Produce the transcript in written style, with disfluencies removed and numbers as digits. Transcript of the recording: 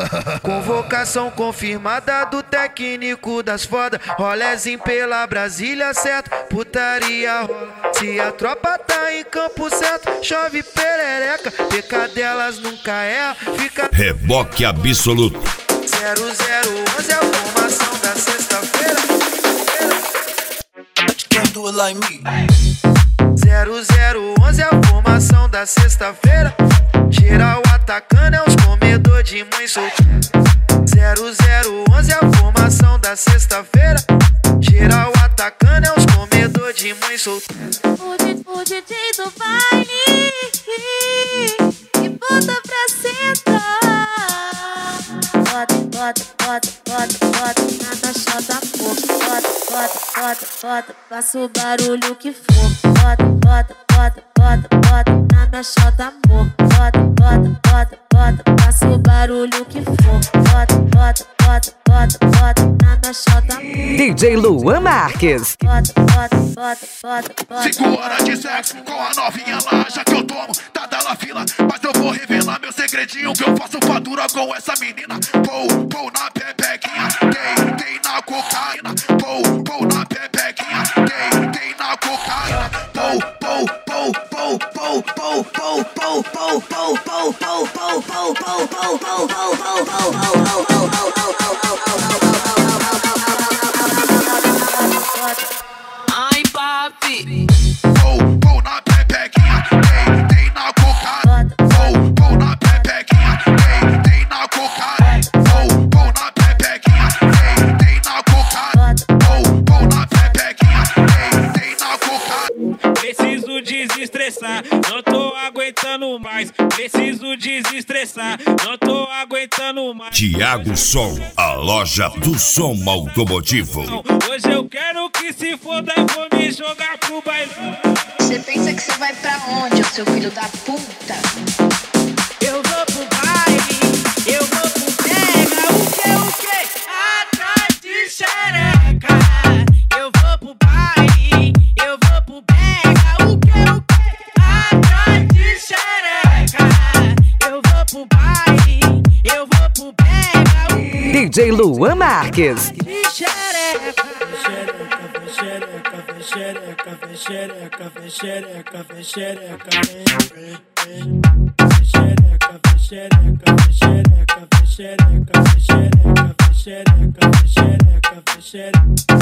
Convocação confirmada do técnico das foda. Rolezinho pela Brasília, certo? Putaria rola. Se a tropa tá em campo certo, chove perereca. Pecadelas nunca erra, fica Reboque absoluto. 0011 é a formação da sexta-feira. Can't do it like me. 0011 é a formação da sexta-feira. Geral atacando é os comedor de mãe solteira. 0011 é a formação da sexta-feira. Geral atacando é os comedor de mãe solteira. O DJ do baile que bota pra sentar. Bota na chota porra. Bota, faça o barulho que for. Bota na minha chota amor. Bota, faça o barulho que for. Bota na minha chota amor. DJ Luan Marques. Bota. 5 horas de sexo com a novinha lá, já que eu tomo, tá dela fila. Mas eu vou revelar meu segredinho, que eu faço fatura com essa menina. Pou na pepequinha, dei na cocaína. Pou na pepequinha, dei na cocaína. Ai, papi. Pou na pepequinha, dei na cocaína. Pou na pepequinha, dei na cocaína. Pou na pepequinha, dei na cocaína. Pou na pepequinha, dei na cocaína. Preciso desestressar, não tô aguentando mais. Preciso desestressar, não tô aguentando mais. Thiago Som, a loja do som automotivo. Hoje eu quero que se foda, vou me jogar pro bailão. Você pensa que você vai pra onde, ô seu filho da puta? Eu vou pro baile, eu vou pro pega. O que? Atrás de xereca. Eu vou pro baile, eu vou pro pega. O que? Atrás de xereca. Eu vou pro baile, eu vou pro pega. DJ Luan Marques. De xereca. Xereca.